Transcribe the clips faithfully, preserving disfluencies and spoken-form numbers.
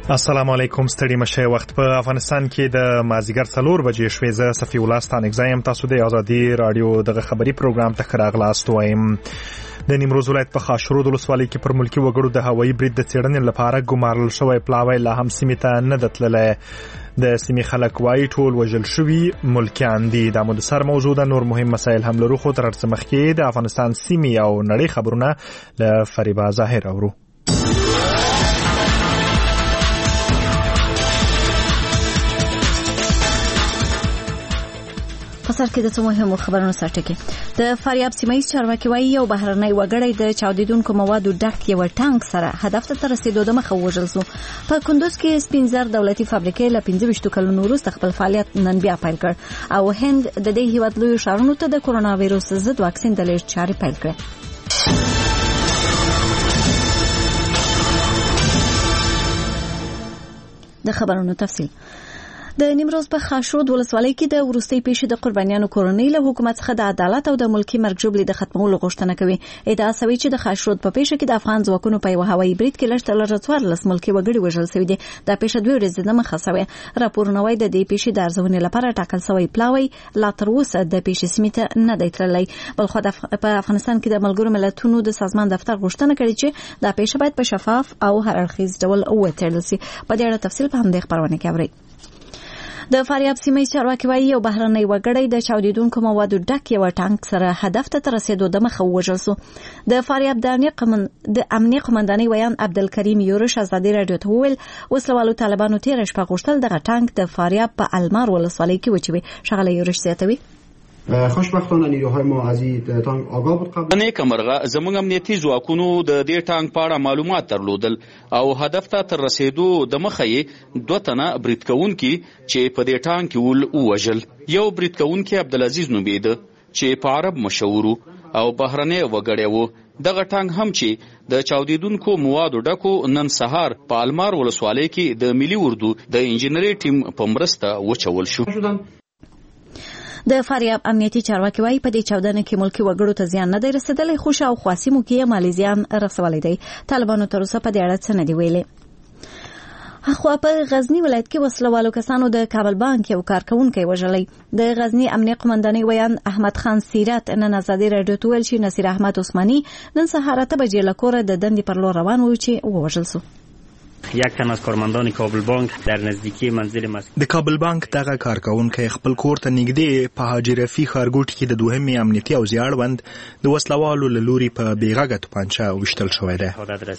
السلام علیکم، ستړي مشه. وخت په افغانستان کې د مازیګر څلور بجې شوې. زه صفی الله ستانکزایم. تاسو د ازادي رادیو دغه خبري پروګرام ته راغلاست وایم. د نیمروز ولایت په خاشرود ولسوالۍ کې پر ملکی وګړو د هوایي برید د څېړنې لپاره ګمارل شوی پلاوی لا هم سیمې ته نه ده تللی. د سیمې خلک وایي ټول وژل شوي ملکیان دي. دا مو د سر موضوع ده. نور مهم مسایل هم لرو، خو تر هر څه مخکې د افغانستان سیمې او نړۍ خبرونه له فریبا ظاهر اورو. په سر کې د څو مهمو خبرونو سره کې د فاریاب سیمایي چارواکي وایي یو بهرنی وګړی د چاودیدونکو موادو ډک یو ټانک سره هدف ته رسیدو د مخه وژل شو. په کندوز کې سپینزر دولتي فابریکې له پنځه ویشت کلونو وروسته خپل فعالیت نن بیا پیل کړ او هند د دې هیواد لوی ښارونو ته د کورونا وایروس ضد واکسین د لیږد چارې پیل کړې. د خبرونو تفصیل. د نیمروز په خاشرود ولسوالۍ کې د ورستۍ پیښې د قربانیانو کورنۍ له حکومت څخه د عدالت او د ملکی مرګ ژوبلې د ختمولو غوښتنه کوي. ادعا شوی چې د خاشرود په پیښه کې د افغان ځواکونو په یو هوایي برید کې لږ تر لږه څوارلس ملکی وګړي وژل شوي دي. دا پیښه دوه ورځې دمخه شوې. راپورونه وايي د دې پیښې د ارزونې لپاره ټاکل شوی پلاوی لا تر اوسه د پیښې سیمې ته نه دی تللی. بل خو په افغانستان کې د ملګرو ملتونو د سازمان دفتر غوښتنه کړې چې دا پیښه باید په شفاف او هر اړخیز ډول وڅېړل شي. په دې اړه تفصیل په همدې خبرونه کې اورئ. د فاریاب سیمه چارواکي وایي یو بهرنی وګړی د چاودیدونکو موادو ډک یو ټانک سره هدف ته رسیدو د مخه وژل شو. د فاریاب د امنیه قومندانۍ ویان عبدالکریم یورش ازادي رادیو ته وویل وسلوالو طالبانو تیر شپه غوښتل دغه ټانک د فاریاب په المار ولسوالۍ کې وچوي. شغله یورش زیاتوي خوشبختانه نیروهای ما از این تانک آگاه بود. قبل نیک مرغه زموږ امنیتي ځواکونو د دې ټانک په اړه معلومات درلودل او هدف ته تر رسیدو د مخه یې دوه تنه برید کوونکي چې په دې ټانک کې ول ووژل. یو برید کوونکی عبدالعزیز نومېده چې په عرب مشهور او بهرنی وګړی و. دغه ټانک هم چې د چاودیدونکو موادو ډکو نن سهار په المار ولسوالۍ کې د ملي اردو د انجنیری ټیم په مرسته وچول شو. د فاریاب امنیتي چارواکي وایي په دې چاودنه کې ملکی وګړو ته زیان نه دی رسیدلی، خو شاوخوا سیمو کې مالي زیان رسولی دی. طالبانو تر اوسه په دې اړه څه نه دي ویلي. خو په غزنی ولایت کې وسلوالو کسانو د کابل بانک یو کارکونکی وژلی. د غزنی امنیه قومندانۍ ویان احمد خان سیرت نن ازادي رادیو ته ویل چې نصیر احمد عثماني نن سهار اته بجې له کوره د دندې پر لور روان و چې ووژل شو. یک تن از کارمندان کابل بانک در نزدیکی منزل مسئول د کابل بانک دغه کارکونکی خپل کور ته نږدې په حاجی رفیع ښارګوټ کې د دوهمې امنیتي او زیاړوند د وسلوالو له لوري په بېغږه توپانچه ویشتل شوی دی.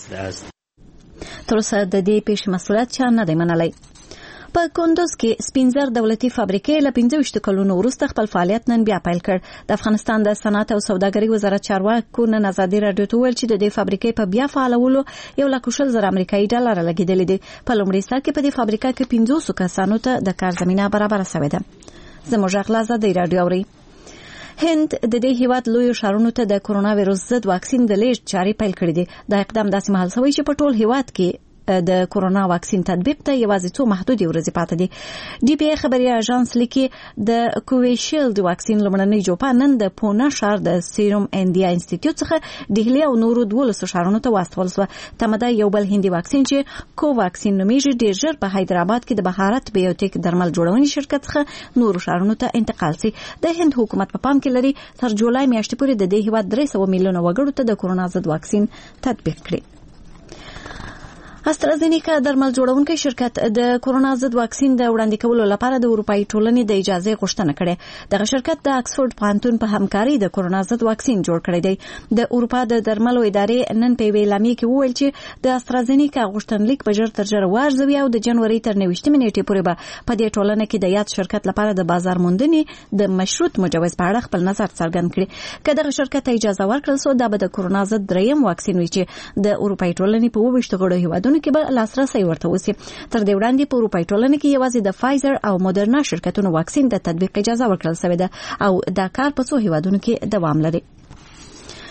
تر اوسه د دې پیښې مسؤلیت چا نه دی منلی. په کندوز کې سپینزر دولتي فابریکې له پنځه ویشت کلونو وروسته خپل فعالیت نن بیا پیل کړ. د افغانستان د صنعت او سوداګرۍ وزارت چارواکو نن ازادي رادیو ته ویل چې د دې فابریکې په بیا فعالولو یو لک شل زره امریکایي ډالر لګېدلي دي. په لومړي سر کې په دې فابریکه کې پنځوسو کسانو ته د کار زمینه برابره شوې ده. زموږ غږ له ازادي رادیو اورئ. هند د دې هیواد لوی ښارونو ته د کورونا وایروس ضد واکسین د لیږد چارې پیل کړې دي. دا اقدام داسې مهال شوی چې په ټول هیواد کې د کورونا واکسین تطبیق ته یوازې څو محدودې ورځې پاتې دي. ډي پی ای خبري اژانس لیکي د کوویشیلډ واکسین لومړنۍ جوپه نن د پونه ښار د سیروم انډیا انسټیټیوټ څخه ډهلي او نورو دولسو ښارونو ته واستول شوه. تمه یو بل هندي واکسین چې کو واکسین نومیږي ډېر ژر په حیدرآباد کې د بهارت بیوټیک درمل جوړونې شرکت څخه نورو ښارونو ته انتقال شي. د هند حکومت په پام کې لري تر جولای میاشتې پورې د دې هیواد درې سوه میلیونه وګړو ته د کورونا ضد واکسین تطبیق کړي. استرازینیکا درمل جوړونکي شرکت د کورونا ضد واکسین د وړاندې کولو لپاره د اروپאי ټولنې د اجازه غوښتنه کړې. دغه شرکت د اکسفورد پوهنتون په همکاري د کورونا ضد واکسین جوړ کړی دی. د اروپا د درملو ادارې نن په اعلامیه کې وویل چې د استرازینیکا غوښتنلیک په ژر تر ژره وارزوي او د جنوري تر نويشتمې نیټې پورې به په دې ټولنه کې د یاد شرکت لپاره د بازار موندنې د مشروط مجوز په اړه خپل نظر څرګند کړي. که دغه شرکت اجازه ورکړل سو دا به د کورونا ضد دریم واکسین وي چې د اروپאי ټولنې په وویشت غړو هیوادونو کې به لاسرسي ورته وسی. تر دې وړاندې په اروپאי ټولنه کې یوازې د فایزر او مودرنا شرکتونو واکسین د تطبیق اجازه ورکړل شوې ده او دا کار په څو هیوادونو کې دوام لري.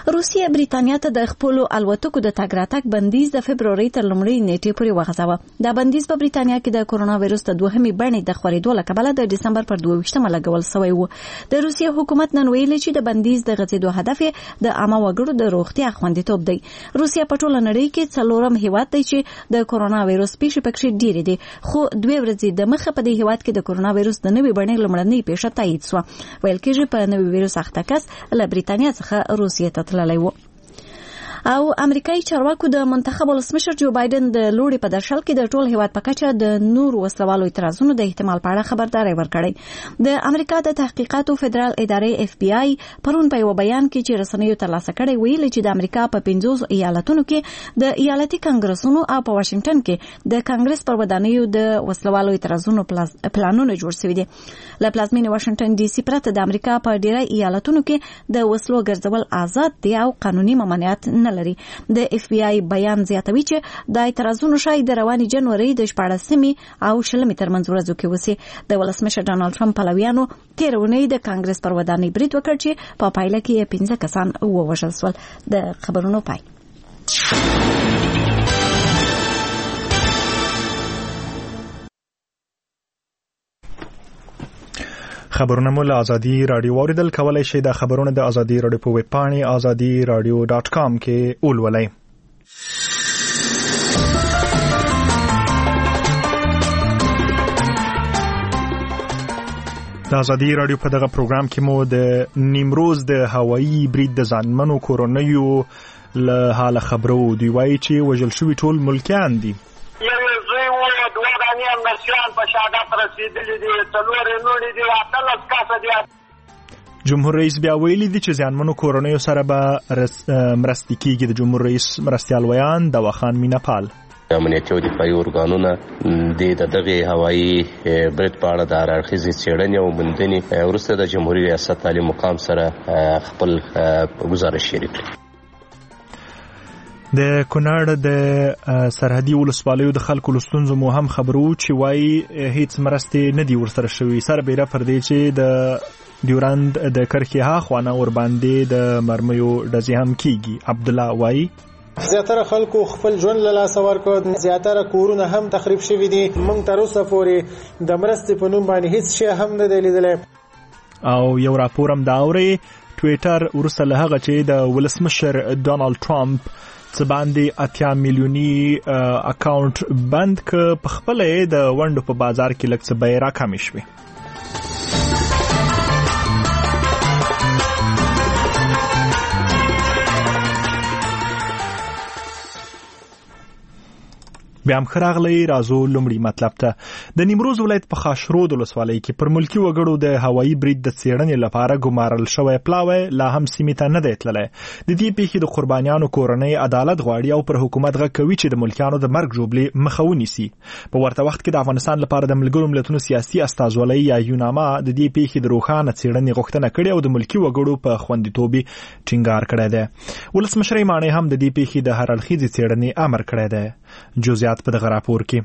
روسیه بریتانیا ته د خپل الوتکو د تګ راتګ بندیز د فبرवरी تر لومړۍ نیټې پورې وغځاوه. دا بندیز په بریتانیا کې د کورونا وایروس د دوهمې بڼې د خورېدو له کبله د دسمبر پر دوه ویشتمه لګول شوی و. د روسیې حکومت نن ویلي چې د بندیز د غځېدو هدف د عامه وګړو د روغتیا خوندیتوب دی. روسیه په ټوله نړۍ کې څلورم هیواد دی چې د کورونا وایروس پیښې پکې ډېرې دي، خو دوه ورځې د مخه په دې هیواد کې د کورونا وایروس د نوې بڼې لومړنۍ پیښه تایید شوه. ویل کېږي په نوې وایروس اخته کس له بریتانیا څخه روسیې ته تللی و. او امریکایي چارواکو د منتخب ولسمشر جو بایدن د لوړې په درشل کې د ټول هیواد په کچه د نور وسلوالو اعتراضونو د احتمال په اړه خبرداري ورکړې. د امریکا د تحقیقاتو فدرال ادارې اف بی آی پرون په یو بیان کې چې رسنیو ترلاسه کړی ویلي چې د امریکا په پنځوس ایالتونو کې د ایالتي کانګرسونو او په واشنگټن کې د کانګرس پر ودانیو د وسلوالو اعتراضونو پلانونه جوړ شوي دي. له پلازمینې واشنگټن ډي سي پرته د امریکا په ډیری ایالتونو کې د وسلو ګرځول آزاد دي او قانوني ممانعت نه لري. د اف بی آی بیان زیاتوي چې د اعتراضونو شاید د رواني جنوري د شپاړسمې او شلمې ترمنځ ورځو کې وسی. د ولسمشر ډانلډ ټرمپ پلویانو تیر اونۍ د کانګرس پر ودانۍ برید وکړ چې په پایله کې پنځه کسان ووژل شول. د خبرونو پای. خبرونه مو له ازادي رادیو اوریدل کولای شئ. د خبرونه د ازادي رادیو په ویب پاڼې ازادي رادیو ډاټ کام کې ولولئ. د ازادي رادیو په دغه پروګرام کې مو د نیمروز د هوایي برید د ځانمنو کورنیو له حال خبرو. دوی وایي چې وژل شوي ټول ملکیان دي. مرسیان په شهادت رسیدلی دي، څلور نورې دي، اتلس کسه دي. جمهور رئیس بیا ویلي دي چې ځانمنو کورنیو سره به مرستې کیږي. د جمهور رئیس مرستیال ویان دواخان میناپال امنیتي او دفاعي ارګانونه د دغه هوایي برید په اړه د هر اړخیزې څېړنې او موندنې وروسته د جمهوري ریاست تعلیم مقام سره خپل ګزارش شریک کړي. د کونړ د سرحدي ولسوالیو د خلکو له ستونزو مو هم خبرو چې وایي هیڅ مرستې نه دي ورسره شوي. سربیره پر دې چې د ډیورند د کرښې هاخوا نه ورباندې د مرمیو ډزې هم کیږي. عبدالله وایي زیاتره خلکو خپل ژوند له لاسه ورکړ، زیاتره کورونه هم تخریب شوي دي. موږ تر اوسه پورې د مرستې په نوم باندې هیڅ شی هم نه دی لیدلی. او یو راپور هم دا اوري ټویټر وروسته له هغه چې د ولسمشر ډانلډ ټرمپ څه باندې اتیا میلیوني اکاونټ بند ک په خپل د ونډو په بازار کې لږ څه بیه راکمې شوې. بیا هم خراغلی رازو لومړی مطلب ته. د نیمروز ولایت په خاشرود ولسوالۍ کې پر ملکی وګړو د هوایي برید د څېړنې لپاره ګمارل شوی پلاوی لا هم سیمې ته نه دی تللی. د دې پیښې د قربانیانو کورنۍ عدالت غواړي او پر حکومت غږ کوي چې د ملکیانو د مرګ ژوبلې مخه ونیسي. په ورته وخت کې د افغانستان لپاره د ملګرو ملتونو سیاسي استازولۍ یا یوناما د دې پیښې د روښانه څېړنې غوښتنه کړې او د ملکی وګړو په خوندیتوب ټینګار کړی دی. ولسمشر ماڼۍ هم د دې پیښې د هر اړخیزې څېړنې امر کړی دی. جزئیات په دغه راپور کې.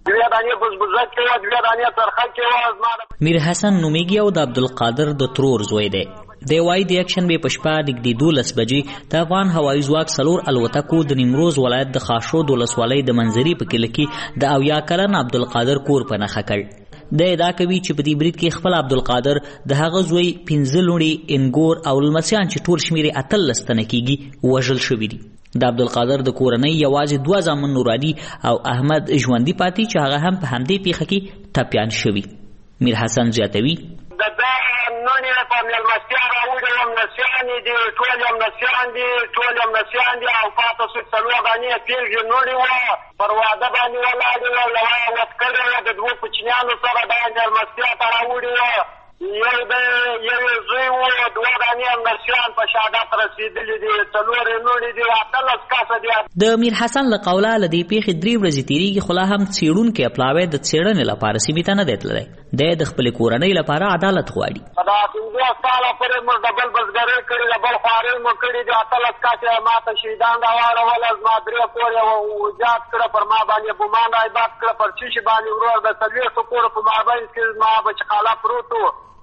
میر حسن نومیږي او د عبدالقادر د ترور زوی دی. د وايي د اکشن به پشپا نږدې دولس بجې د افغان هوایي ځواک څلور الوتکو د نیمروز ولایت د خاشرود ولسوالۍ د منځري په کلي کې د اویا کلن عبدالقادر کور په نښه کړ. د ادعا کوي چې په دې برید کې خپل عبدالقادر د هغه زوی پنځه لوڼې انګور او لمسیان چې ټول شمېر اتلس تنه کېږي وژل شوي دي. د عبدالقادر د کورنۍ یوازې دوه زامن نورالي او احمد ژوندي پاتې چې هغه هم په همدې پیښه کې ټپیان شوي. میر حسن زیاتوي د دا نونې په مېلمستیا راوړي ملمسیان دي، ټول ملمسیان دي، ټول ملمسیان دي او پاته شوي څلور دانې پیلګې نورې وه پر واده باندې ولاړې وه، له هغه وس کړې وه د دوو کوچنیانو سره دا مېلمستیا ته راوړي وه. یو د یو زوی و، دوه دانې ملمسیان په شهادت رسېدلي دي، څلور نورې دي، اتلس کسه دي. د میر حسن له قوله له دې پیښې درې ورځې تېرېږي خو لا هم څېړونکی پلاوی د څېړنې لپاره سیمې ته نه دی تللی. دی د خپلې کورنۍ لپاره عدالت غواړي. دا پنځه کاله پورې موږ د بل بزګرۍ کړې، د بل خوارۍ مو کړې دي، اتلس کسه یې ما ته شهیدان راواړول، زما درې کور یې وجات کړه، پر ما باندې بمان رایبات کړه، پر چیشي باندې ورور د څلوېښتو کورو په مابین کې زما بچقاله پروت و.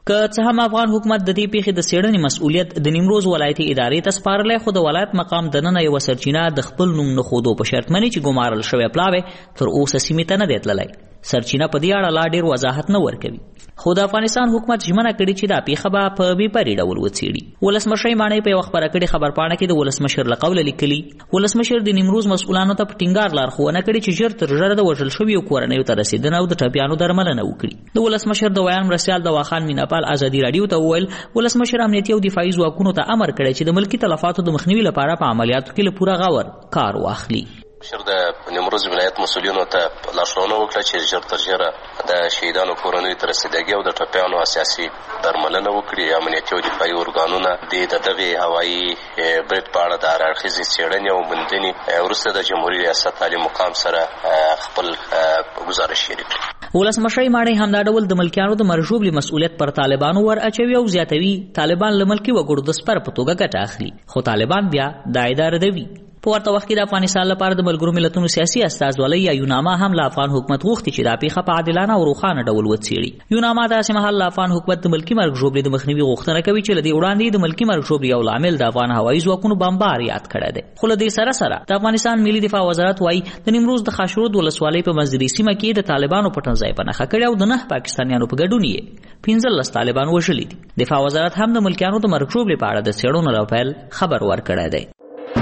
که څه هم افغان حکومت د دې پیښې د څېړنې مسؤلیت د نیمروز ولایتي ادارې ته سپارلی، خو د ولایت مقام دننه یوه سرچینه د خپل نوم نه ښودو په شرط مني چې ګمارل شوی پلاوی تر اوسه سیمې ته نه دی تللی. سرچینه په دې اړه لا ډېر وضاحت نه ورکوي، خو د افغانستان حکومت ژمنه کړې چې دا پیښه به په بې پرې ډول وڅېړي. ولسمشر ماڼۍ په یوه خپره کړې خبرپاڼه کې د ولسمشر له قوله لیکلي، ولسمشر د نیمروز مسؤلانو ته په ټینګار لارښوونه کړې چې ژر تر ژره د وژل شویو کورنیو ته رسېدنه او د ټپیانو درملنه وکړي. د ولسمشر د ویان مرستیال دواخان میناپال ازادي راډیو ته وویل ولسمشر امنیتي او دفاعي ځواکونو ته امر کړی چې د ملکي تلفاتو د مخنیوي لپاره په عملیاتو کې له پوره غور کار واخلي. شر د نیمروز ولایت مسؤلینو ته لارښوونه وکړه چې ژر تر ژره د شهیدانو کورنیو ته رسیدګي او د ټپیانو اساسي درملنه وکړي. امنیتي او دفاعي ارګانونه د دغې هوایي برید په اړه د هر اړخیزې څېړنې او موندنې وروسته د جمهوري ریاست عالي مقام سره خپل ګزارش شریک کړي. ولسمشر ماڼۍ همدا ډول د ملکیانو د مرژوبلي مسؤلیت پر طالبانو ور اچوي او زیاتوي طالبان له ملکي وګړو د سپر په توګه ګټه اخلي، خو طالبان بیا دا ادعا ردوي. په ورته وخت کې د افغانستان لپاره د ملګرو ملتونو سیاسي استازولۍ یا یوناما هم له افغان حکومت غوښتي چې دا پیښه په عادلانه او روښانه ډول وڅېړي. یوناما داسې مهال له افغان حکومت د ملکي مرګ ژوبلې د مخنیوي غوښتنه کوي چې له دې وړاندې د ملکي مرګ ژوبلې یو لامل د افغان هوایي ځواکونو بمبار یاد کړی دی. خو له دې سره سره د افغانستان ملي دفاع وزارت وایي د نیمروز د خاشرود ولسوالۍ په منځنۍ سیمه کې د طالبانو پټنځای په نښه کړی او د نه پاکستانیانو په ګډون یې پنځلس طالبان وژلي دي. دفاع وزارت هم د ملکیانو د مرګ ژوبلې په اړه د څېړنو راپیل خبر ورکړی دی.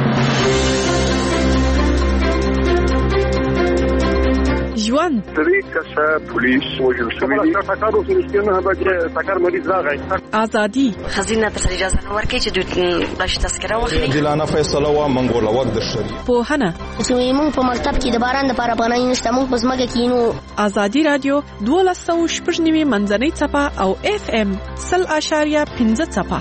ژوند درې کسه پولیس وژل شوي دي. ټکر وشو نه به ټکر مریض راغی. ازادي خزینه ته اجازه نه ورکړي چې دوی بلش تذکره واخلي. عادلانه فیصله وا منګول وخت د شری. پوهنه چې موږ په مکتب کې د باران د لپاره پناه نشته، موږ په ځمکه کې نو. ازادي رادیو دولس سوه شپږ نوي منځنۍ څپه او اف ام سل اشاریه پنځه څپه.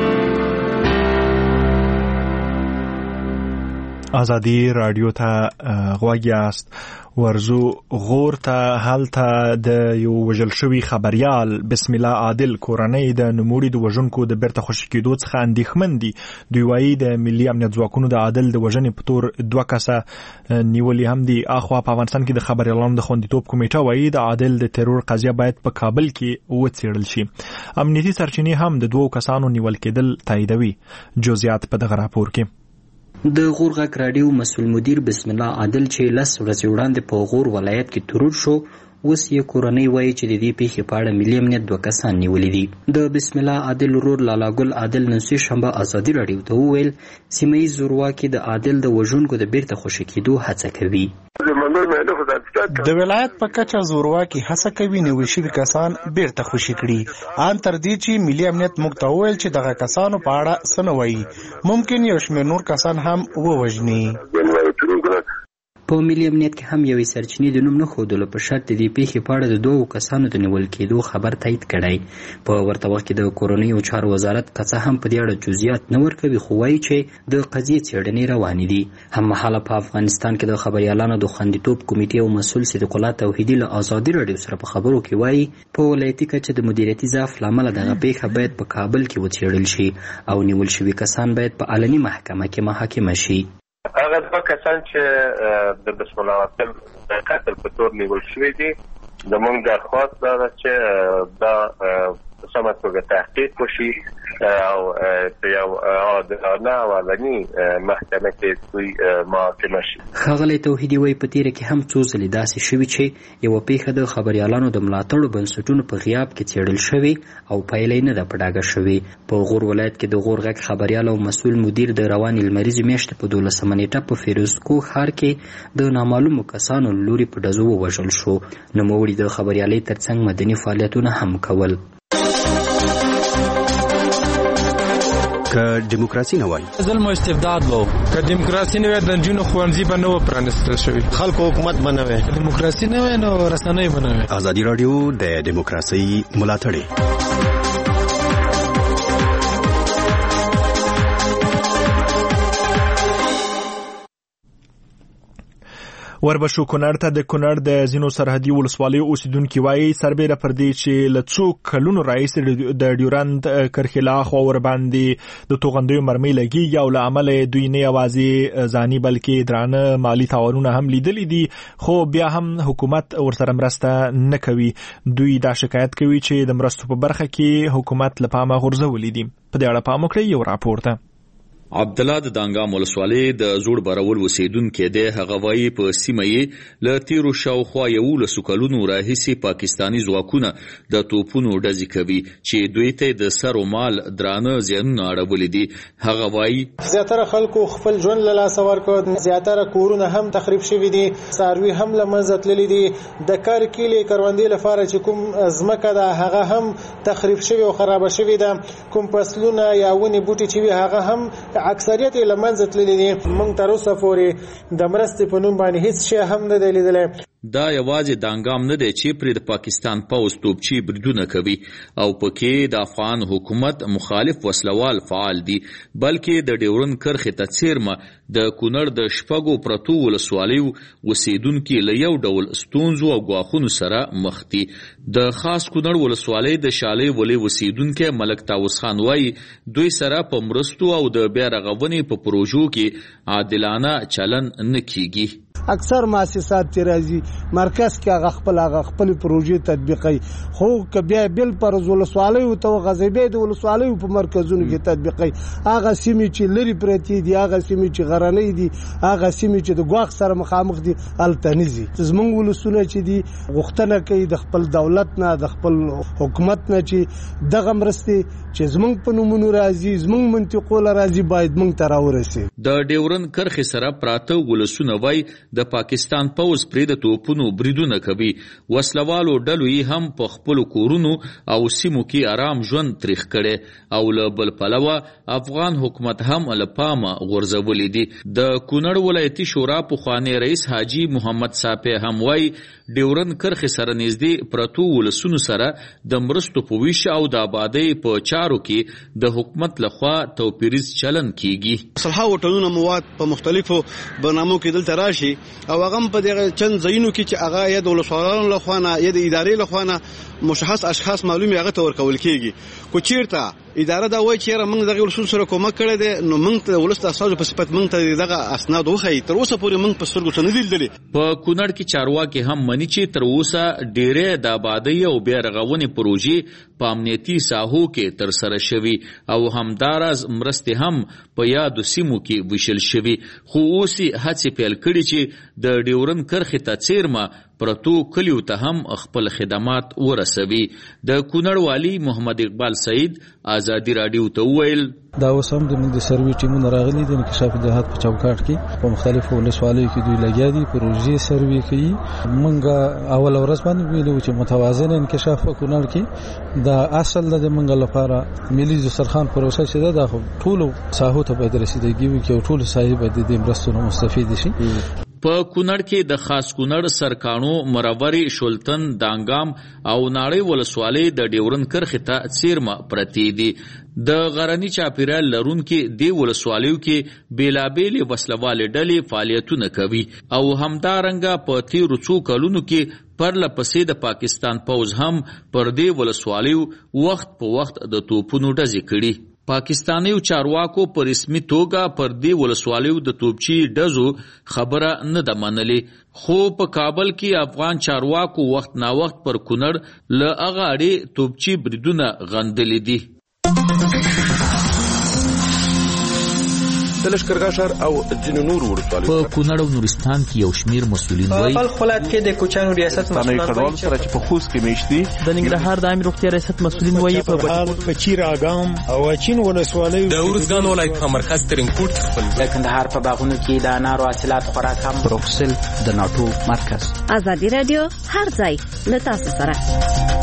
ازادي رادیو ته غوږ یاست. ورزو غور ته هلته د یو وژل شوي خبریال بسم الله عادل کورنۍ د نوموړي د وژونکو د بیرته خوشي کېدو څخه اندېښمن دي. دوی وایي د ملي امنیت ځواکونو د عادل د وژنې په تور دوه کسه نیولي هم دي. اخوا په افغانستان کې د خبریالانو د خوندیتوب کمیټه وایي د عادل د ترور قضیه باید په کابل کې وڅېړل شي. امنیتي سرچینې هم د دوو کسانو نیول کېدل تاییدوي. جزئیات په دغه راپور کې. د غور غږ راډیو مسؤل مدیر بسم الله عادل چې لس ورځې وړاندې په غور ولایت کې ترور شو، اوس یې کورنۍ وایي چې د دې پیښې په اړه ملي امنیت دوه کسان نیولي دي. د بسم الله عادل ورور لالا ګل عادل نن سه شنبه ازادي راډیو ته وویل سیمه ییز زورواکي د عادل د وژونکو د بیرته خوشي کېدو هڅه کوي. د ولایت په کچه زورواکي هڅه کوي نیول شوي کسان بیرته خوشي کړي، ان تر دې چې ملي امنیت موږ ته وویل چې دغه کسانو په اړه څه نه وایي، ممکن یو شمېر نور کسان هم ووژني. په ملي امنیت کې هم یوې سرچینې د نوم نه ښودلو په شرط د دې پیښې په اړه د دوو کسانو د نیول کېدو خبر تایید کړی. په ورته وخت کې د کورنیو چارو وزارت که څه هم په دې اړه جزئیات نه ورکوي، خو وایي چې د قضیې څېړنې روانې دي. هممهاله په افغانستان کې د خبریالانو د خوندیتوب کمیټې او مسؤل صدیق الله توحیدي له ازادي راډیو سره په خبرو کې وایي په ولایتي کچه د مدیریتي ضعف له امله دغه پیښه باید په کابل کې وڅېړل شي او نیول شوي کسان باید په علني محکمه کې محاکمه شي. هغه دوه کسان چې د بسم الله عادل د قتل په تور نیول شوي دي، زموږ درخواست دا ده چې دا په سمه توګه تحقیق وشي او په یو عادلانه او علني محکمه کې دوی محاکمه شي. ښاغلی توحیدي وایي په تیره کې هم څو ځلې داسې شوي چې یوه پیښه د خبریالانو د ملاتړو بنسټونو په غیاب کې څېړل شوې او پایله یې نه ده په ډاګه شوې. په غور ولایت کې د غور غږ خبریال او مسؤل مدیر د روانې لمریزې میاشتې په دولسمه نیټه په فیروزکوه ښار کې د نامعلومو کسانو له لوري په ډزو ووژل شو. نوموړي د خبریالۍ ترڅنګ مدني فعالیتونه هم کول. که دیموکراسي نه وای ظلم او استبداد وو، که دیموکراسي نه وای د جنونو خوانځي به نه پرانستل شوی، خلکو حکومت به نه وای، دیموکراسي نه وای نو رسنۍ به نه وای. ازادي رادیو د دیموکراسي ملاتړی. وربشو کونړ ته د کونړ د ځینو سرحدي ولسوالیو اوسیدونکي وایي سربیره پر دې چې له څو کلونو راهیسې د ډیورند کرښې له خوا ورباندې د توغندیو مرمۍ لګېږي او له امله دوی نه یوازې ځاني بلکې درانه مالي تاوانونه هم لیدلي دي، خو بیا هم حکومت ورسره مرسته نه کوي. دوی دا شکایت کوي چې د مرستو په برخه کې حکومت له پامه غورځولي دي. په دې اړه پام وکړئ یو راپور ته. عبدالله د دانګام ولسوالۍ د زوړ برول اوسیدونکی دی. هغه وایي په سیمه یې له تیرو شاوخوا یولسو کلونو راهیسې پاکستاني ځواکونه د توپونو ډزې کوي چې دوی ته د سر و مال درانه زیانونه اړولي دي. هغه وایي زیاتره خلکو خپل ژوند له لاسه ورکړ، زیاتره کورونه هم تخریب شوي دي، څاروي هم له منځه تللي دي. د کار کیلې کروندې لپاره چې کوم ځمکه ده هغه هم تخریب شوي او خرابه شوي ده. کوم فصلونه یا ونې بوټي چې وي هغه هم اکثریت یې له منځه تللي دي. موږ تر اوسه پورې د مرستې په نوم باندې هیڅ شی هم نه دی لیدلی. دا یوازې دانګام نه دی چې پرې د پاکستان پوځ توپچي بریدونه کوي او پکې د افغان حکومت مخالف وسلوال فعال دي، بلکې د ډیورند کرښې ته څیرمه د کونړ د شپږو پرتو ولسوالیو اوسیدونکي له یو ډول ستونزو او ګواښونو سره مخ دي. د خاص کونړ ولسوالۍ د شالۍ ولې اوسیدونکی ملک طاووس خان وایي دوی سره په مرستو او د بیا رغونې په پروژو کې عادلانه چلن نه کیږي. اکثر مؤسسات چې راځي مرکز کې هغه خپل هغه خپل پروژې تطبیقوي، خو که بیا بل پر ولسوالیو ته غزبې د ولسوالیو په مرکزونو کې تطبیقوي. هغه سیمې چې لري پرتې دي، هغه سیمې چې غرنۍ دي، هغه سیمې چې د ګواښ سره مخامخ دي هلته نه ځي. زموږ ولسونه چې دي غوښتنه کوي د خپل دولت نه د خپل حکومت نه چې دغه مرستې چې زموږ په نومونو راځي زموږ منطقو له راځي باید موږ ته راورسي. د ډیورند کرښې سره پراته ولسونه وایي د پاکستان پوځ پرې د توپونو بریدونه کوي. وسلوالو ډلو یې هم په خپلو کورونو او سیمو کې آرام ژوند تریخ کړي او له بل پلوه افغان حکومت هم له پامه غورځولي دي. د کونړ ولایتي شورا پخوانی رئیس حاجي محمد صافی هم وایي ډیورند کرښې سره نږدې پرتو ولسونو سره د مرستو په ویش او د آبادۍ په چارو کې د حکومت لخوا توپیریز چلن کیږي. صلحه هوټلونه مواد په مختلفو برنامو کې دلته راشي او هغه په دغه چند ځایونو کې چې هغه یا د ولسوالانو لخوا نه یا د ادارې لخوا نه مشخص اشخاص معلومي هغه ته ورکول کیږي. کو چیرته اداره دا وایي چې موږ دغه ولسونو سره کومک کړی دی نو موږ ته ولست اساسو په صفت موږ ته دغه اسناد وخی تر اوسه پورې موږ په سترګو ته نه لیدلې. په کونړ کې چارواکي هم مني چې تر اوسه ډېرې د آبادۍ او بیا رغونې پروژې په امنیتي ساحو کې تر سره شوي او همداراز مرستې هم په یادو سیمو کې ویشل شوي، خو اوس یې هڅې پیل کړي چې د ډیورند کرښې ته څیرمه پرتو کلیو ته هم خپل خدمات ورسوي. د کونړ والی محمد اقبال سعید آزادی رادیو ته وویل دا اوس هم د سروي ټیمونه راغلي دي انکشاف جهاد په چوکاټ کې په مختلفو ولسوالیو کې دوی لګیا دي پروژې سروي کوي. موږ اول ورځ باندې ویلو چې متوازن انکشاف په کونړ کې دا اصل د موږ لپاره ملي دسترخوان پروسه چې دا ټول ساحو ته باید رسیدګي وکړي او ټول ساحې باید د مرستو مستفید شي. په کونړ کې د خاص کونړ سرکانو مروري شولتن دانګام او ناړۍ ولسوالۍ د ډیورند کرښې ته څیرمه پرتې دي. د غرني چاپیریال لرونکي دې ولسوالیو کې بیلابېلې وسلوالې ډلې فعالیتونه کوي او همدارنګه په تیرو څو کلونو کې پرله پسې د پاکستان پوځ هم پر دې ولسوالیو وخت په وخت د توپونو ډزې کړي. پاکستانیو چارواکو په رسمي توګه پر دې ولسوالیو د توپچي ډزو خبره نه ده منلې، خو په کابل کې افغان چارواکو وخت نا وخت پر کونړ له هغه اړې توپچي بریدونه غندلي دي. د لښکرګاه ښار او ځینو نورو ولسوالیو په کونړ او نورستان کې یو شمیر مسؤلین وایي په خپل ولایت کې د کوچانو ریاست مسؤلین وایي چې په خوست کې میشتي د ننګرهار د عامه روغتیا ریاست مسؤلین وایي په بهار په چیر اګام او چین ولسوالیو د ورزګان ولایت په مرکز ترینکوټ خپل د کندهار په باغونو کې د انارو حاصلات خوراک هم بروکسل د ناټو مرکز. آزادي رادیو هر ځای له تاسو سره.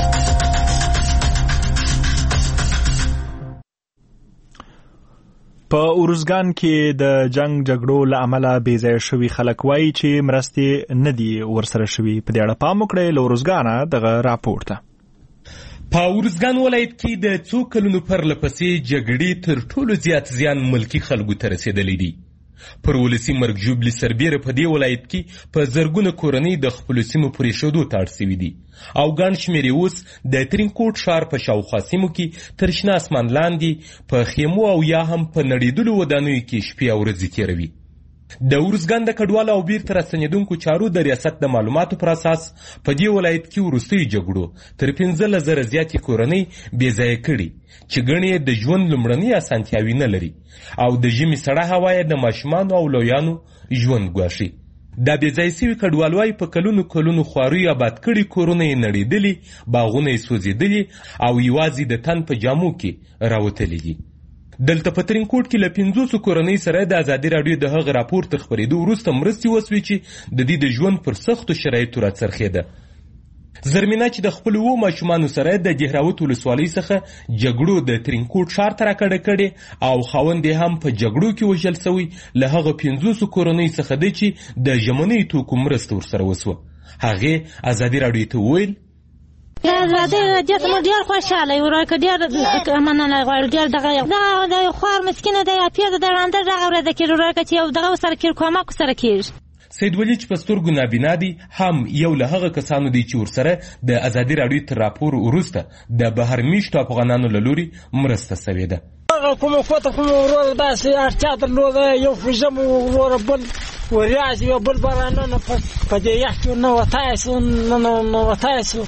په اورزګان کې د جنگ جګړو له امله بې ځایه شوي خلک وایي چې مرستې نه دي ورسره شوي. په دې اړه پام وکړئ له اورزګانه دغه راپور ته. په اورزګان ولایت کې د څو کلونو پرله پسې جګړې تر ټولو زیات زیان ملکي خلکو ته رسېدلی دی. پر ولسي مرګ ژوبلې سربیره په دې ولایت کې په زرګونه کورنۍ د خپلو سیمو پرې ښودو ته اړ سوي دي او ګڼ شمېر یې اوس د ترینکوټ ښار په شاوخوا سیمو کې تر شنه اسمان لاندې په خیمو او یا هم په نړېدلو ودانیو کې شپې او ورځې تېروي. د ارزګان د کډوالو او بیرته راستنېدونکو چارو د ریاست د معلوماتو پر اساس په دې ولایت کې وروستیو جګړو تر پنځلس زره زیاتې کورنۍ بې ځایه کړي چې ګڼې د ژوند لومړنۍ اسانتیاوې نه لري او د ژمي سړه هوا یې د ماشومانو او لویانو ژوند ګواښي. دا بې ځایه سوي کډوالوای په کلونو کلونو خواریو آباد کړي کورونه یې نړېدلي، باغونه یې سوځېدلي او یوازې د تن په جامو کې راوتلي دي. دلته په ترینکوټ کې له پنځوسو کورنۍ سره د ازادي راډیو د هغه راپور تر خپرېدو وروسته مرستې وسوې چې د دې د ژوند پر سختو شرایطو راڅرخېده. زرمینه چې د خپلو اوو ماشومانو سره د دهراوت ولسوالۍ څخه جګړو د ترینکوټ ښار ته راکډه کړې او خاوند یې هم په جګړو کې وژل سوی، له هغه پنځوسو کورنۍ څخه دی چې د ژمنیو توکو مرسته ورسره وسوه. هغې ازادي راډیو ته وویل ازادي راډیو ته موږ ډېر خوشحاله یو، راکه ډېر مننه غواړو. ډېر دغه دغه د خوار مسکینه دی یا پیاده د ړانده دغه ورځ کېږي، راکه چې یو دغه سره کېږي کومک سره کېږي. سید ولی چې په سترګو نابینا دی هم یو له هغه کسانو دی چې ورسره د ازادي راډیو تر راپور وروسته د بهر میشتو افغانانو له لوري مرسته سوې ده. هغه کومه کوته کومه وروره داسې اړتیا درلوده، یو فژم وروره بل وریاځ یو بل بارانونه په دې یخ کې نه وتای سو نه وتای سو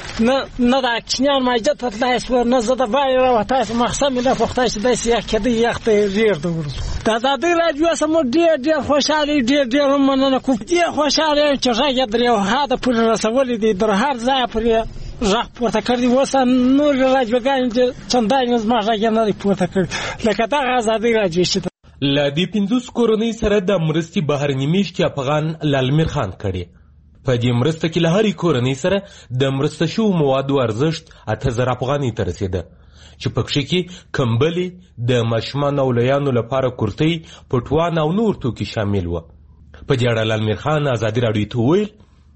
نه د اکشنیان ماجد وتای سو نه زه د بای را وتای سو مخصم نه پختای سو داسې یخ کې دی یخ ته ډېر د ورځ د ازادي راډیو سم ډېر ډېر خوشاله ډېر ډېر مننه کوم ډېر خوشاله چې راځي درې هاده پر رسول دي در هر ځای پر راح پورته کړی وسه نور راځوګان چې څنګه زما راځي نه پورته کړی لکه دا ازادي راډیو چې له دې پنځوس کورنۍ سره د مرستې بهرني میشتي افغان لالمیر خان کړي. په دې مرسته کې له هرې کورنۍ سره د مرسته شوو موادو ارزښت اته زره افغانۍ ته رسېده چې پکښې کې کمبلې، د ماشومانو او لویانو لپاره کورتۍ، پټوان او نور توکي شامل وو. په دې اړه لالمیر خان ازادي راډیو ته وویل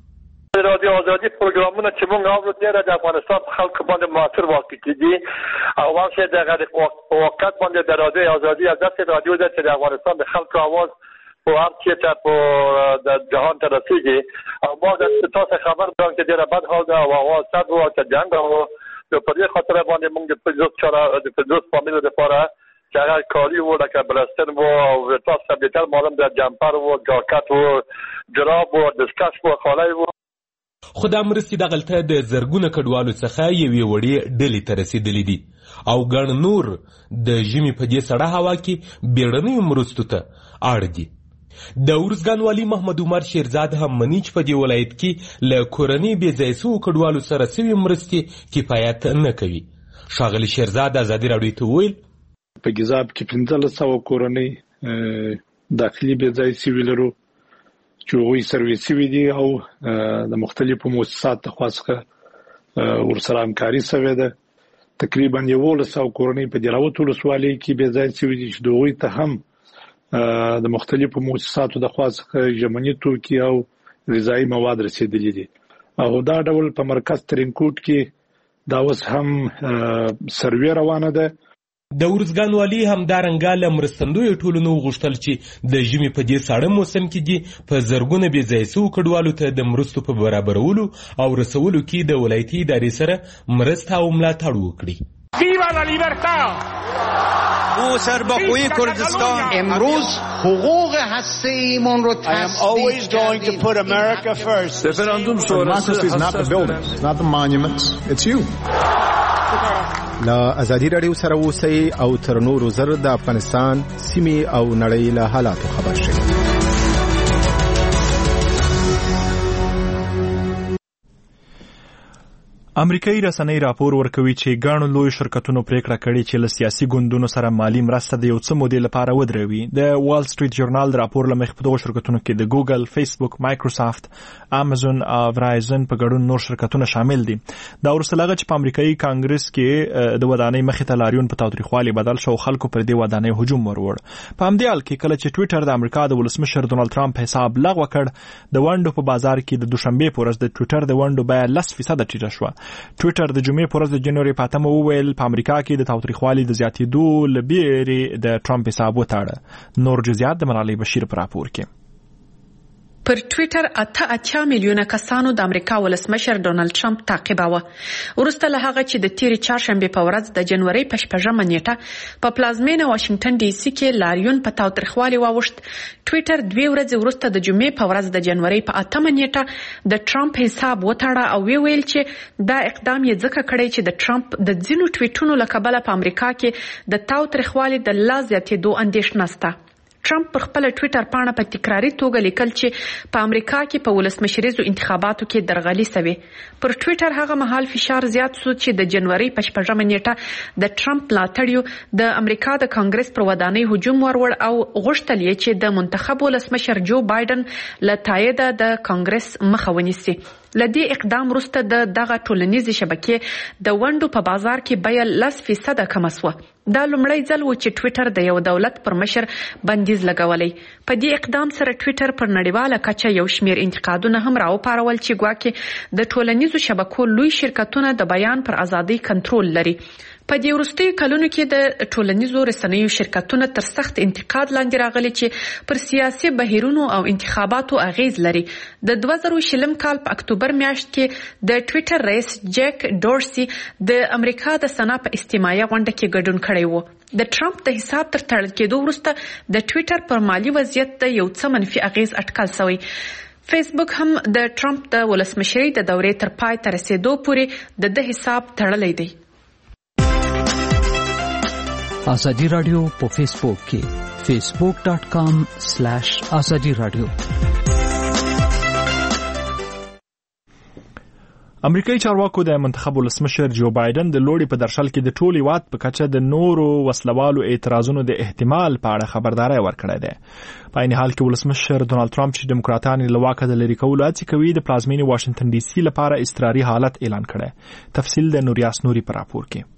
رادیو ازادي پروګرامونه چې موږ اورو ډېر د افغانستان په خلکو باندې موثر واقع کېدي او واقع دغه د وخت باندې د رادیو ازادي داسې رادیو ده چې د افغانستان د خلکو اواز په هر چېرته په د جهان ته رسېږي او ما د تاسو خبر درم چې ډېره بد حال ده او اواز سد و چې جنګ و نو په دې خاطر باندې موږ د پنځوس چاره د پنځوس فامیلو لپاره چې هغه کاري و لکه بلستن و او تاسو بهتر معلوم ده جمپر و جاکټ و جراب و دستکش و خالی و. خو دا مرستې دغلته د زرګونه کډوالو څخه یوې وړې ډلې ته رسېدلې دي او ګڼ نور د ژمي په دې سړه هوا کې بیړنیو مرستو ته اړ دي. د ارزګان والي محمد عمر شیرزاد هم مني چې په دې ولایت کې له کورنۍ بې ځایه سوو کډوالو سره سوي مرستې کفایت نه کوي. ښاغلي شیرزاد ازادي راډیو ته وویل په ګیزاب کې پنځلس سوه کورنۍ داخلي بې ځایه سوي لرو چې هغوی سرویس شوي دي او د مختلفو مؤسساتو لخوا څخه ورسره همکاري شوې ده. تقریبا یولس سوه کورنۍ په دهراوت ولسوالۍ کې بې ځایه شوي دي چې د هغوی ته هم د مختلفو مؤسساتو لخوا څخه ژمني توکي او غذایي مواد رسېدلي دي او دا ډول په مرکز ترینکوټ کې دا اوس هم سروې روانه ده. د ارزګان والي همدارنګه له مرستندویو ټولنو وغوښتل چې د ژمي په دې ساړه موسم کې دي په زرګونه بې ځایه سوو کډوالو ته د مرستو په برابرولو او رسولو کې د ولایتي ادارې سره مرسته او ملاتړ وکړي. ویوا لا لیبرتا ما سربخوی کردستان امروز حقوق هسته‌ایمون رو تثبیت کردیم. Referendum Democracy is not the buildings, it's not the monuments, it's you. له ازادي راډیو سره اوسئ او تر نورو زر د افغانستان سیمې او نړۍ له حالاتو خبر شئ. امریکایي رسنۍ راپور ورکوي چې ګڼو لوی شرکتونو پریکړه کړې چې له سیاسي ګوندونو سره مالي مرسته د یو څه مودې لپاره ودروي. د وال سټریټ جورنال د راپور له مخې په دغو شرکتونو کې د ګوګل، فیسبوک، مایکروسافت، امازون او ورایزن په ګډون نور شرکتونه شامل دي. دا وروسته هغه چې په امریکایي کانګرس کې د ودانۍ مخې ته لاریون په تاوتریخوالي بدل شو، خلکو پر دې ودانۍ هجوم ورور. په همدې حال کې کله چې ټویټر د امریکا د ولسمشر ډونالد ټرمپ حساب لغوه کړ، د ونډو په بازار کې د دوشنبې په ورځ د ټویټر د ونډو بیه لس فیصده ټیټه شوه. ټویټر د جمعې پر ورځ د جنوري په اتمه وویل په امریکا کې د تاوتریخوالي د زیاتېدو له بیرې د ټرمپ حساب وتاړه. نور جزئیات د ملالۍ بشیر په راپور کې. پر ټویټر اته اتیا میلیونه کسانو د امریکا ولسمشر ډونالد ټرمپ تعقیباوه. وروسته له هغه چې د تیرې چهارشنبې په ورځ د جنوري په شپږمه نیټه په پلازمینه واشنگټن ډي سي کې لاریون په تاوتریخوالي واوښت. ټویټر دوه ورځې وروسته د جمعې په ورځ د جنوري په اتمه نیټه د ټرمپ حساب وتاړه او وی ویل چې دا اقدام یې ځکه کړی چې د ټرمپ د ځینو ټویټونو له کبله په امریکا کې د تاوتریخوالي د لا زیاتېدو اندېښنه شته. ټرمپ پر خپل ټویټر پاڼه په تکراري توګه لیکل چې په امریکا کې په ولسمشریزو انتخاباتو کې درغلي سوي. پر ټویټر هغه مهال فشار زیات شو چې د جنوري په شپږمه نیټه د ټرمپ ملاتړیو د امریکا د کانګرس پر ودانۍ هجوم ورور او غوښتل یې چې د منتخب ولسمشر جو بایدن له تایید د کانګرس مخه ونیسي. لدی اقدام وروسته د دغه ټولنیزې شبکې د ونډو په بازار کې بیه لس فیصده کم شوه. دا لومړی ځل و چې ټویټر د یو دولت پر مشر بندیز لګولی. په دې اقدام سره ټویټر پر نړیواله کچه یو شمیر انتقادونه هم راوپارول چې ګواکې د ټولنیزو شبکو لوی شرکتونه د بیان پر ازادۍ کنټرول لري. په دې وروستیو کلونو کې د ټولنیزو رسنیو شرکتونه تر سخت انتقاد لاندې راغلي چې پر سیاسي بهیرونو او انتخاباتو اغیز لري. د دوه زره شلم کال په اکتوبر میاشت کې د ټویټر رئیس جیک ډورسي د امریکا د سنا په اجتماعي غونډه کې ګډون کړی و. د ټرمپ د حساب تر تړل کېدو وروسته د ټویټر پر مالی وضعیت د یو څه منفي اغیز اټکل شوی. فیسبوک هم د ټرمپ د ولسمشرۍ د دورې تر پای ته رسیدو پورې د د حساب تړلی دی. ازادي رادیو په فیسبوک کې فیسبوک ډاٹ کام سلیش ازادي رادیو. امریکایي چارواکو د منتخب ولسمشر جو بایدن د لوړې په درشل کې د ټول هیواد په کچه د نورو وسلوالو اعتراضونو د احتمال په اړه خبرداري ورکړې ده. په عین حال کې ولسمشر ډونالد ټرمپ چې دیموکراتان له واکه د لرې کولو هڅې کوي د پلازمینې واشنگټن ډي سي لپاره اضطراري حالت اعلان کړی. تفصیل د نوریاس نوري په راپور کې.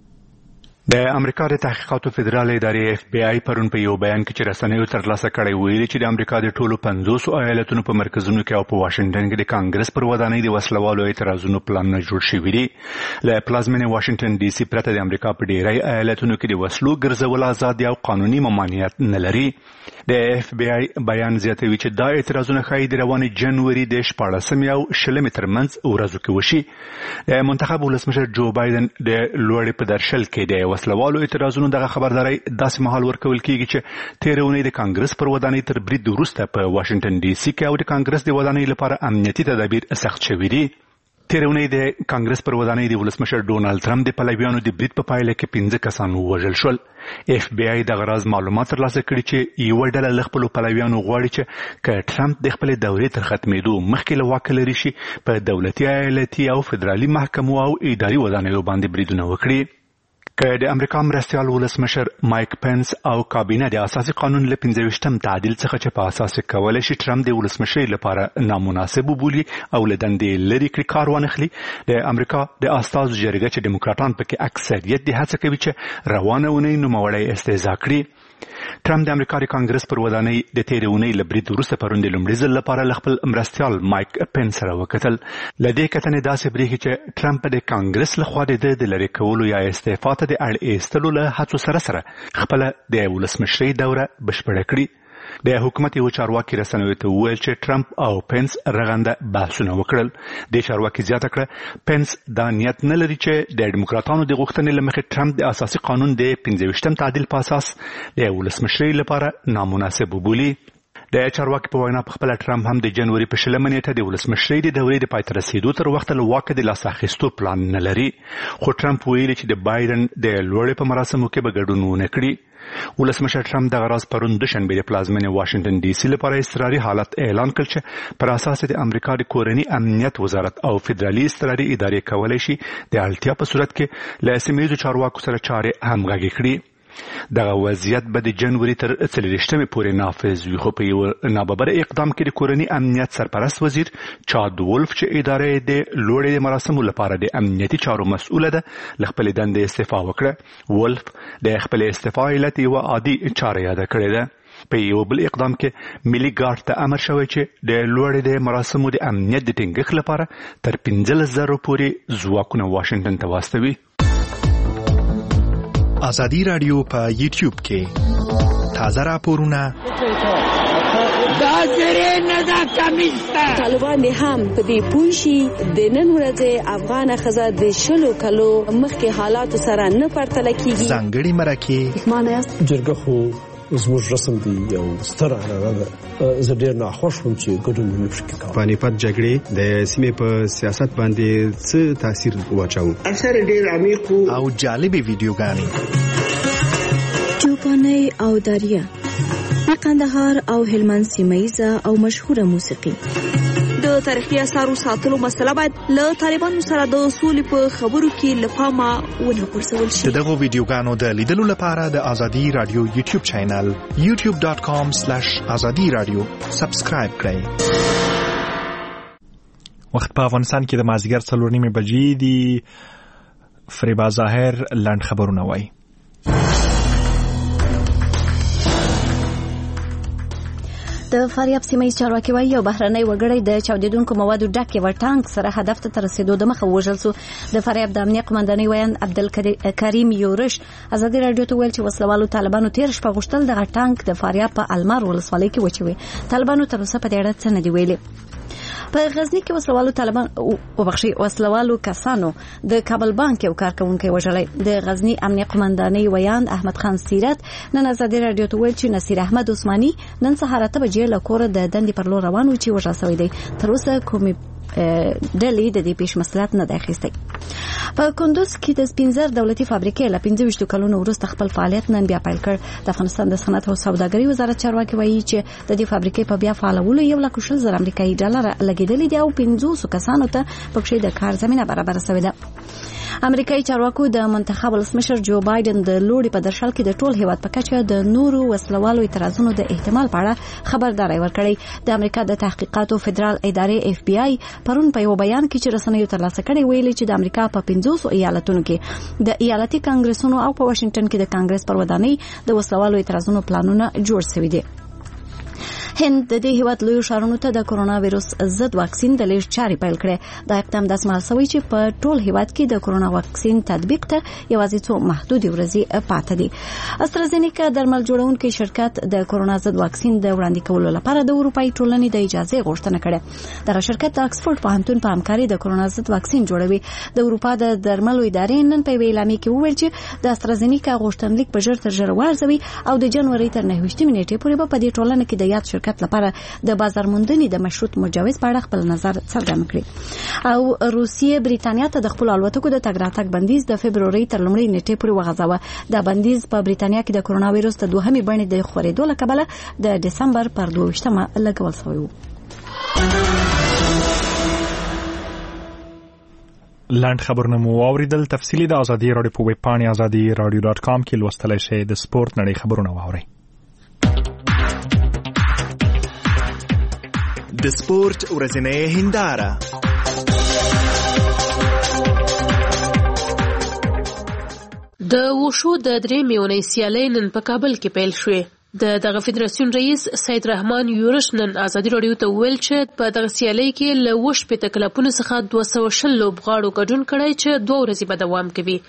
د امریکا د تحقیقاتو فدرالي ادارې اف بی آی پرون په یو بیان کې چې رسنیو ترلاسه کړی ویلي چې د امریکا د ټولو پنځوس ایالتونو په مرکزونو کې او په واشنگټن کې د کانګرس پر ودانۍ د وسلوالو اعتراضونو پلانونه جوړ شوي دي. له پلازمینې واشنگټن ډي سي پرته د امریکا په ډیری ایالتونو کې د وسلو ګرځول آزادي او قانوني ممانعت نه لري. د اف بی آی بیان زیاتوي چې دا اعتراضونه ښایي د روانې جنوري د شپاړسمې او شلمې ترمنځ ورځو کې وشي. د منتخب ولسمشر جو بایدن د لوړې په درشل کې د وسلوالو اعتراضونو دغه خبرداري داسې مهال ورکول کیږي چې تېره اونۍ د کانګرس پر ودانۍ تر برید وروسته په واشنگټن ډي سي کې او د کانګرس د ودانۍ لپاره امنیتي تدابیر سخت شوي دي. تېره اونۍ د کانګرس پر ودانۍ د ولسمشر ډونالد ټرمپ د پلویانو د برید په پایله کې پنځه کسان ووژل شول. اف بی آی دغه راز معلومات ترلاسه کړي چې یوه ډله له خپلو پلویانو غواړي چې که ټرمپ د خپلې دورې تر ختمېدو مخکې له واکه لرې شي په دولتي ایالتي او فدرالي محکمو او اداري ودانیو باندې بریدونه وکړي. که د امریکا مرستیال ولسمشر مایک پنس او کابینه د اساسي قانون له پنځه ویشتم تعدیل څخه چې په اساس کولی شي ټرمپ د ولسمشرۍ لپاره نامناسب وبولي او له دندې لرې کړي کار وانخلي، د امریکا د استازو جرګه چې ډیموکراټان پکې اکثریت دي هڅه کوي چې روانه اونۍ نوموړی استهزا کړي. ټرمپ د امریکا د کانګرس پر ودانۍ د تېرې اونۍ له برید وروسته پرون د لومړي ځل لپاره له خپل مرستیال مایک پنس سره وکتل. له دې کتنې داسې برېښي چې ټرمپ د کانګرس لخوا د ده د لرې کولو یا استعفا ته د اړ ایستلو له هڅو سره سره خپله د ولسمشرۍ دوره بشپړه کړي. د حکومت یو چارواکي رسنیو ته وویل چې ټرمپ او پنس رغنده بحثونه وکړل. د چارواکي زیاته کړه پنس دا نیت نه لري چې د ډیموکراټانو د غوښتنې له مخې ټرمپ د اساسي قانون د پنځه ویشتم تعدیل په اساس د ولسمشرۍ لپاره نامناسب وبولي. د چارواکي په وینا په خپله ټرمپ هم د جنوري په شلمه نیټه د ولسمشرۍ د دورې د پای ته رسېدو تر وخته له واکه د لاسه اخیستو پلان نه لري. خو ټرمپ ویلي چې د بایدن د لوړې په مراسمو کې به ګډون ونه کړي. ولسمشر ټرمپ دغه راز پرون دوشنبې د پلازمینې واشنګټن ډي سي لپاره اضطراري حالت اعلان کړ چې پر اساس د امریکا د کورني امنیت وزارت او فدرالي اضطراري ادارې کولی شي د اړتیا په صورت کې له سیمه ییزو چارواکو سره چارې همغږې کړي. دغه وضعیت به د جنوري تر څلوېښتمې پورې نافذ وي، خو په یو ناببره اقدام کې د کورني امنیت سرپرست وزیر چاد وولف چې اداره د لوړې د مراسمو لپاره د امنیتي چارو مسؤله ده له خپلې دندې استعفا وکړه. وولف د خپلې استعفا علت یوه عادي چاره یاده کړې ده. په یو بل اقدام کې ملي ګارد ته امر شوی چې د لوړې د مراسمو د امنیت د ټینګښت لپاره تر پنځلس زره پورې ځواکونه واشنګټن ته واستوي. ازادي رادیو په یوټیوب کې تازه راپورونه دا زری نه دا کمیسته طالبان هم په دې پوه شي د نن ورځې افغان ښځه د شلو کلو مخکې حالاتو سره نه پرتله کیږي. ځانګړي مرکې معنی جرګه خو زموږ رسم دی یو ستر عنعنه ده. زه ډېر ناخوښ وم چې ګډون ونه شو کوم. پانیپت جګړې د سیمې په سیاست باندې څه تاثیر واچاوه؟ اثر ډېر عمیق او جالبې ویډیوګانې چوپاني او داریا د قندهار او هلمند سیمه‌ایزه او مشهوره موسیقي. د تاریخي اثارو ساتلو مسله باید له طالبانو سره د اصول په خبرو کې لپاره ونه غورځول شي. دغه ویډیوګانو د لیدلو لپاره د ازادي رادیو یوټیوب چینل یوټیوب ډاټ کام سلیش ازادي رادیو سبسکرایب کړئ. وخت په افغانستان کې د مازیګر څلور نیمې بجې دي. فریبا ظاهر لاند خبرونه وایي. د فاریاب سیمه چارواکي وایي یو بهرنی وګړی د چاودیدونکو موادو ډک یو ټانک سره هدف ته رسیدو د مخه وژل شو. د فاریاب د امنیه قومندانۍ ویان عبدالکریم یورش ازادي رادیو ته ویل چې وسلوالو طالبانو تیر شپه غوښتل دغه ټانک د فاریاب په المار ولسوالۍ کې وچوي. طالبانو تر اوسه په دې اړه څه نه دی ویلي. په غزنی کې وسلوالو طالبان او بخشي وسلوالو کسانو د کابل بانک یو کارکونکو وژلای. د غزنی امنیه قومندانۍ ویان احمد خان سیرت نن ازادي رادیو ته ویل چې نصیر احمد عثماني نن سهار ته بجې له کور د دندې پر لور روان و چې وژل شوی دی. تر اوسه کومې ډلې د دې پیش مسؤلیت نه دی اخیستی. په کندوز کې د سپینزر دولتي فابریکې له پنځه ویشت کلونو وروسته خپل فعالیت نن بیا پیل کړ. د افغانستان د صنعت او سوداګرۍ وزارت چارواکي وایي چې د دې فابریکې په بیا فعالولو یو لک شل زره امریکایي ډالر لګیدلي دي او پنځوس کسانو ته پکې د کار زمينه برابر شوې ده. امریکایي چارواکو د منتخب ولسمشر جو بایدن د لوړي په درشل کې د ټول هیواد په کچه د نورو وسلوالو اعتراضونو د احتمال په اړه خبرداري ورکړې. د امریکا د تحقیقاتو فدرال ادارې اف بی آی پرون په یو بیان کې چې رسنیو ترلاسه کړي ویلي چې د امریکا په پنځوس ایالتونو کې د ایالتي کانګرسونو او په واشنگټن کې د کانګرس پر ودانۍ د وسلوالو اعتراضونو پلانونه جوړ شوي دي. هند د دې هیواد لوی شهرونو ته د کرونا وایرس ضد واکسین د لیږد چارې پیل کړې. دا اقدام د اسمال سوي چې په ټول هیواد کې د کرونا واکسین تطبیق ته یوازې څو محدود ورځې پاتې دي. استرازینیکا درمل جوړونکي شرکت د کرونا ضد واکسین د وړاندې کولو لپاره د اروپאי ټولنې د اجازه غوښتنه کړې. دغه شرکت د اکسفورد پوهنتون په همکاري د کرونا ضد واکسین جوړوي. د اروپا د درملو ادارې نن په اعلامیه کې وویل چې د استرازینیکا غوښتنلیک په ژر تر ژره وارزوي او د جنوري تر نهه ویشتمې نیټې پورې په دې ټولنه کې د یاد شرکت لپاره د بازار موندنې د مشروط مجوز په اړه خپل نظر څرګند کړي. او روسیې بریټانیا ته د خپل الوتکو د تګ راتګ بندیز د فبرवरी تر لومړۍ نیټې پورې وغځاوه. دا بندیز په بریټانیا کې د کرونا وایرس د دوهمې بڼې د خورېدو له کبله د دسمبر پر دوه ویشتمه لګول شوی و. لاند خبرونه مو واوریدل. تفصیلی د ازادي رادیو په ویب پاڼې ازادي رادیو ډاټ کام کې لوستلی شئ. د سپورت نړۍ خبرونه واورئ. د سپورت ورځنۍ هنداره. د وشو د درې میونۍ سیالۍ نن په کابل کې پیل شوې. د دغه فدراسیون رئیس سید رحمان یورش نن ازادي رادیو ته ویل چې په دغه سیالۍ کې له وش په تکلفونو څخه دوه سوه شل لوبغاړو ګډون کړی چې دوه ورځې به دوام کوي.